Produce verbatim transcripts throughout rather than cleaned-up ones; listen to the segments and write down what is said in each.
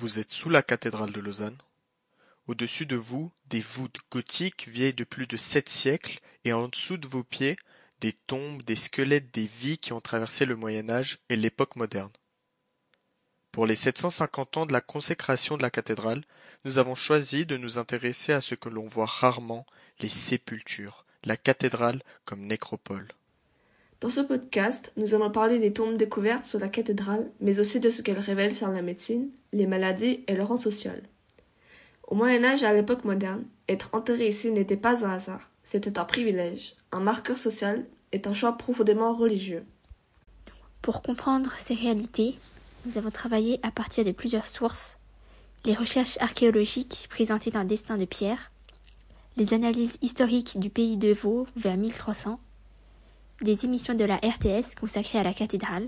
Vous êtes sous la cathédrale de Lausanne. Au-dessus de vous, des voûtes gothiques vieilles de plus de sept siècles et en dessous de vos pieds, des tombes, des squelettes des vies qui ont traversé le Moyen Âge et l'époque moderne. Pour les sept cent cinquante ans de la consécration de la cathédrale, nous avons choisi de nous intéresser à ce que l'on voit rarement, les sépultures, la cathédrale comme nécropole. Dans ce podcast, nous allons parler des tombes découvertes sur la cathédrale, mais aussi de ce qu'elles révèlent sur la médecine, les maladies et le rang social. Au Moyen Âge et à l'époque moderne, être enterré ici n'était pas un hasard, c'était un privilège, un marqueur social et un choix profondément religieux. Pour comprendre ces réalités, nous avons travaillé à partir de plusieurs sources, les recherches archéologiques présentées dans Destin de Pierre, les analyses historiques du pays de Vaud vers mille trois cents, des émissions de la R T S consacrées à la cathédrale,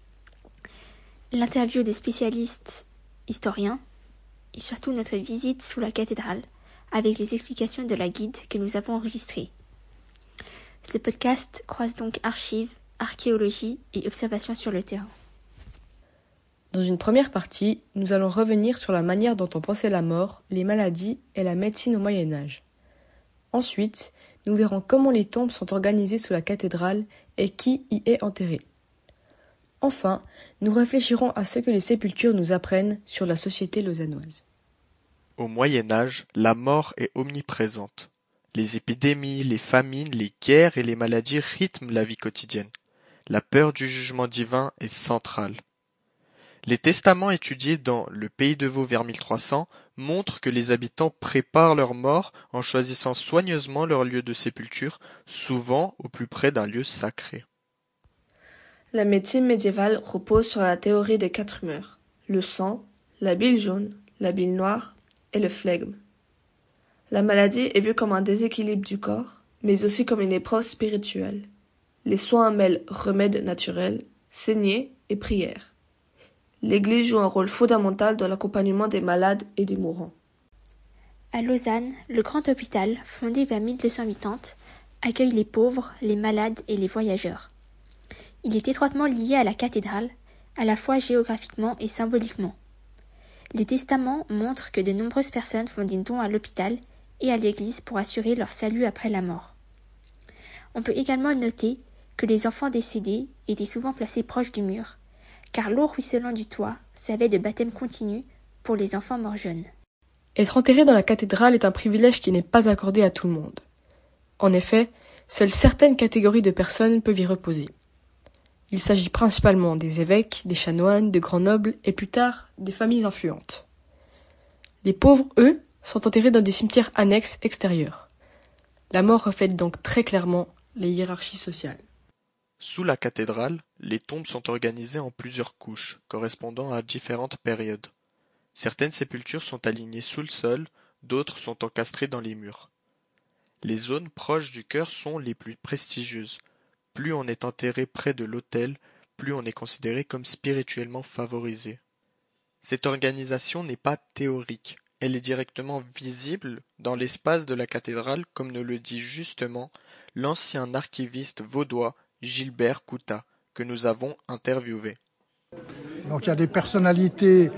l'interview de spécialistes historiens et surtout notre visite sous la cathédrale avec les explications de la guide que nous avons enregistrée. Ce podcast croise donc archives, archéologie et observations sur le terrain. Dans une première partie, nous allons revenir sur la manière dont on pensait la mort, les maladies et la médecine au Moyen Âge. Ensuite, nous verrons comment les tombes sont organisées sous la cathédrale et qui y est enterré. Enfin, nous réfléchirons à ce que les sépultures nous apprennent sur la société lausannoise. Au Moyen Âge, la mort est omniprésente. Les épidémies, les famines, les guerres et les maladies rythment la vie quotidienne. La peur du jugement divin est centrale. Les testaments étudiés dans le pays de Vaud vers mille trois cents montrent que les habitants préparent leur mort en choisissant soigneusement leur lieu de sépulture, souvent au plus près d'un lieu sacré. La médecine médiévale repose sur la théorie des quatre humeurs, le sang, la bile jaune, la bile noire et le flegme. La maladie est vue comme un déséquilibre du corps, mais aussi comme une épreuve spirituelle. Les soins mêlent remèdes naturels, saignée et prière. L'Église joue un rôle fondamental dans l'accompagnement des malades et des mourants. À Lausanne, le grand hôpital, fondé vers mille deux cent quatre-vingt-dix, accueille les pauvres, les malades et les voyageurs. Il est étroitement lié à la cathédrale, à la fois géographiquement et symboliquement. Les testaments montrent que de nombreuses personnes font des dons à l'hôpital et à l'Église pour assurer leur salut après la mort. On peut également noter que les enfants décédés étaient souvent placés proches du mur, car l'eau ruisselant du toit servait de baptême continu pour les enfants morts jeunes. Être enterré dans la cathédrale est un privilège qui n'est pas accordé à tout le monde. En effet, seules certaines catégories de personnes peuvent y reposer. Il s'agit principalement des évêques, des chanoines, de grands nobles et plus tard des familles influentes. Les pauvres, eux, sont enterrés dans des cimetières annexes extérieurs. La mort reflète donc très clairement les hiérarchies sociales. Sous la cathédrale, les tombes sont organisées en plusieurs couches, correspondant à différentes périodes. Certaines sépultures sont alignées sous le sol, d'autres sont encastrées dans les murs. Les zones proches du cœur sont les plus prestigieuses. Plus on est enterré près de l'autel, plus on est considéré comme spirituellement favorisé. Cette organisation n'est pas théorique, elle est directement visible dans l'espace de la cathédrale, comme nous le dit justement l'ancien archiviste vaudois Gilbert Coutat, que nous avons interviewé. Donc il y a des personnalités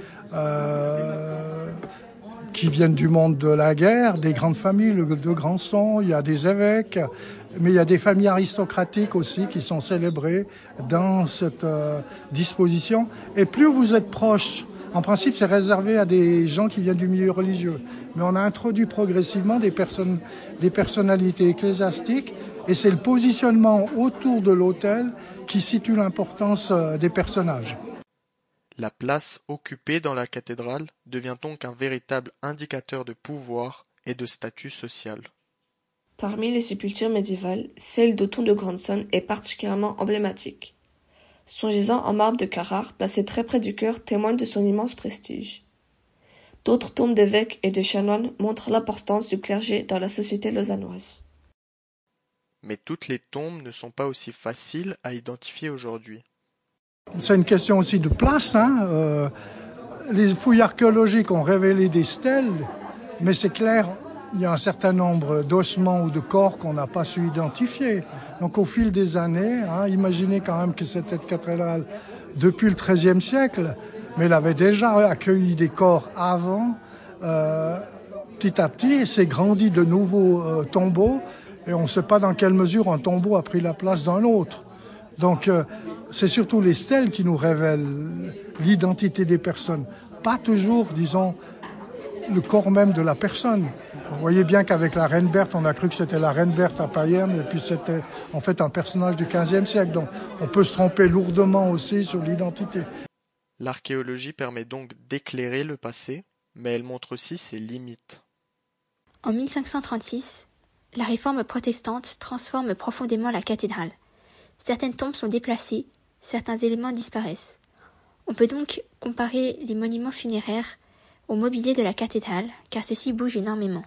euh, qui viennent du monde de la guerre, des grandes familles de Grandson, il y a des évêques, mais il y a des familles aristocratiques aussi qui sont célébrées dans cette euh, disposition. Et plus vous êtes proche, en principe c'est réservé à des gens qui viennent du milieu religieux, mais on a introduit progressivement des personnes, des personnalités ecclésiastiques. Et c'est le positionnement autour de l'autel qui situe l'importance des personnages. La place occupée dans la cathédrale devient donc un véritable indicateur de pouvoir et de statut social. Parmi les sépultures médiévales, celle d'Othon de Grandson est particulièrement emblématique. Son gisant en marbre de Carrare, placé très près du cœur, témoigne de son immense prestige. D'autres tombes d'évêques et de chanoines montrent l'importance du clergé dans la société lausannoise. Mais toutes les tombes ne sont pas aussi faciles à identifier aujourd'hui. C'est une question aussi de place. Hein. Euh, les fouilles archéologiques ont révélé des stèles, mais c'est clair, il y a un certain nombre d'ossements ou de corps qu'on n'a pas su identifier. Donc au fil des années, hein, imaginez quand même que cette cathédrale, depuis le treizième siècle, mais elle avait déjà accueilli des corps avant, euh, petit à petit, s'est grandi de nouveaux euh, tombeaux, et on ne sait pas dans quelle mesure un tombeau a pris la place d'un autre. Donc euh, c'est surtout les stèles qui nous révèlent l'identité des personnes, pas toujours, disons, le corps même de la personne. Vous voyez bien qu'avec la Reine Berthe, on a cru que c'était la Reine Berthe à Payerne, et puis c'était en fait un personnage du quinzième siècle. Donc on peut se tromper lourdement aussi sur l'identité. L'archéologie permet donc d'éclairer le passé, mais elle montre aussi ses limites. En mille cinq cent trente-six, la réforme protestante transforme profondément la cathédrale. Certaines tombes sont déplacées, certains éléments disparaissent. On peut donc comparer les monuments funéraires au mobilier de la cathédrale, car ceci bouge énormément.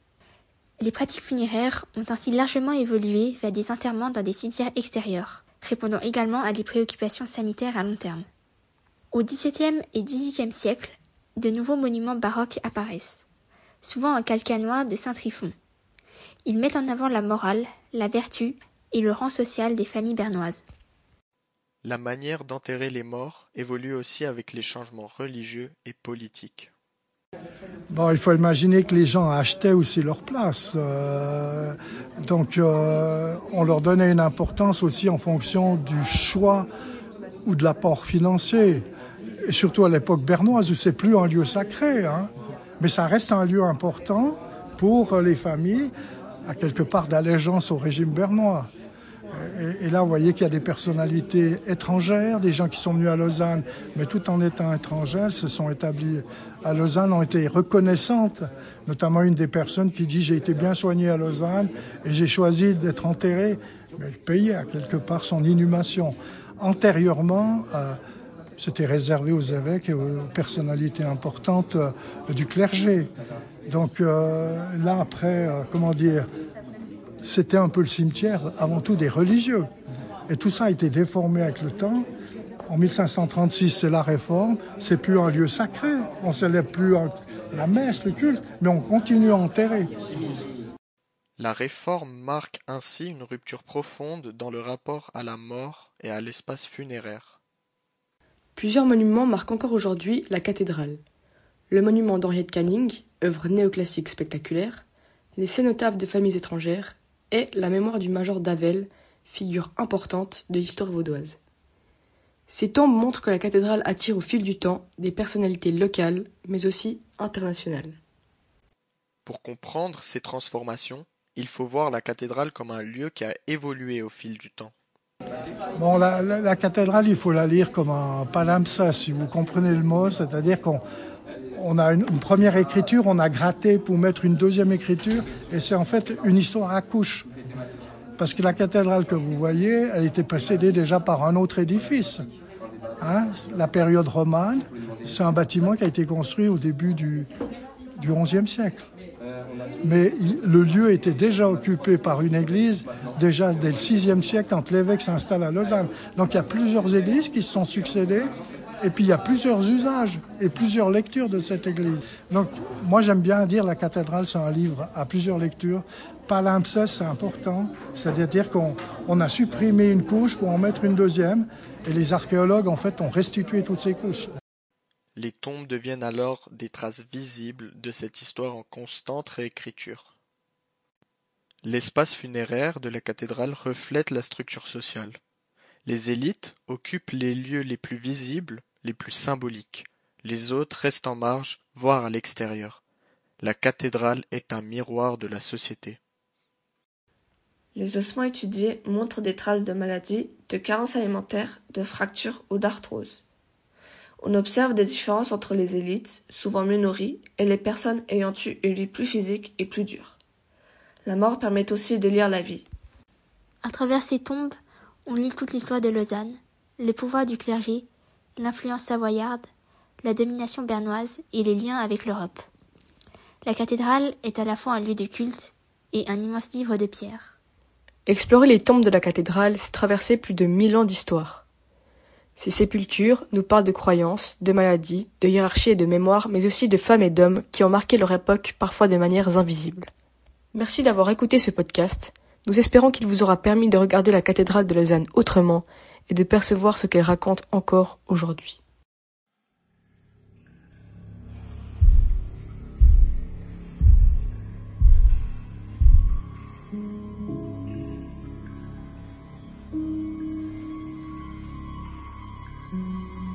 Les pratiques funéraires ont ainsi largement évolué vers des enterrements dans des cimetières extérieurs, répondant également à des préoccupations sanitaires à long terme. Au dix-septième et dix-huitième siècle, de nouveaux monuments baroques apparaissent, souvent en calcanois de Saint-Tryphon. Ils mettent en avant la morale, la vertu et le rang social des familles bernoises. La manière d'enterrer les morts évolue aussi avec les changements religieux et politiques. Bon, il faut imaginer que les gens achetaient aussi leur place. Euh, donc, euh, on leur donnait une importance aussi en fonction du choix ou de l'apport financier. Et surtout à l'époque bernoise, où c'est plus un lieu sacré, hein. Mais ça reste un lieu important pour les familles, à quelque part d'allégeance au régime bernois. Et, et là, vous voyez qu'il y a des personnalités étrangères, des gens qui sont venus à Lausanne, mais tout en étant étrangères, elles se sont établies à Lausanne, ont été reconnaissantes, notamment une des personnes qui dit « j'ai été bien soigné à Lausanne et j'ai choisi d'être enterré », mais elle payait à quelque part son inhumation. Antérieurement, euh, c'était réservé aux évêques et aux personnalités importantes euh, du clergé. Donc euh, là, après, euh, comment dire, c'était un peu le cimetière, avant tout des religieux. Et tout ça a été déformé avec le temps. En mille cinq cent trente-six, c'est la réforme. C'est plus un lieu sacré. On ne célèbre plus la messe, le culte, mais on continue à enterrer. La réforme marque ainsi une rupture profonde dans le rapport à la mort et à l'espace funéraire. Plusieurs monuments marquent encore aujourd'hui la cathédrale. Le monument d'Henriette Canning, œuvre néoclassique spectaculaire, les cénotaphes de familles étrangères et la mémoire du major Davel, figure importante de l'histoire vaudoise. Ces tombes montrent que la cathédrale attire au fil du temps des personnalités locales, mais aussi internationales. Pour comprendre ces transformations, il faut voir la cathédrale comme un lieu qui a évolué au fil du temps. Bon, la, la, la cathédrale, il faut la lire comme un palimpseste, si vous comprenez le mot, c'est-à-dire qu'on on a une, une première écriture, on a gratté pour mettre une deuxième écriture, et c'est en fait une histoire à couches. Parce que la cathédrale que vous voyez, elle était précédée déjà par un autre édifice. Hein, la période romane, c'est un bâtiment qui a été construit au début du, du onzième siècle. Mais il, le lieu était déjà occupé par une église, déjà dès le sixième siècle, quand l'évêque s'installe à Lausanne. Donc il y a plusieurs églises qui se sont succédées, et puis il y a plusieurs usages et plusieurs lectures de cette église. Donc moi j'aime bien dire la cathédrale, c'est un livre à plusieurs lectures. Palimpseste, c'est important, c'est-à-dire qu'on on a supprimé une couche pour en mettre une deuxième, et les archéologues en fait ont restitué toutes ces couches. Les tombes deviennent alors des traces visibles de cette histoire en constante réécriture. L'espace funéraire de la cathédrale reflète la structure sociale. Les élites occupent les lieux les plus visibles, les plus symboliques. Les autres restent en marge, voire à l'extérieur. La cathédrale est un miroir de la société. Les ossements étudiés montrent des traces de maladies, de carences alimentaires, de fractures ou d'arthrose. On observe des différences entre les élites, souvent mieux nourries, et les personnes ayant eu une vie plus physique et plus dure. La mort permet aussi de lire la vie. À travers ces tombes, on lit toute l'histoire de Lausanne, les pouvoirs du clergé, l'influence savoyarde, la domination bernoise et les liens avec l'Europe. La cathédrale est à la fois un lieu de culte et un immense livre de pierre. Explorer les tombes de la cathédrale, c'est traverser plus de mille ans d'histoire. Ces sépultures nous parlent de croyances, de maladies, de hiérarchie et de mémoire, mais aussi de femmes et d'hommes qui ont marqué leur époque parfois de manières invisibles. Merci d'avoir écouté ce podcast. Nous espérons qu'il vous aura permis de regarder la cathédrale de Lausanne autrement et de percevoir ce qu'elle raconte encore aujourd'hui. Thank you.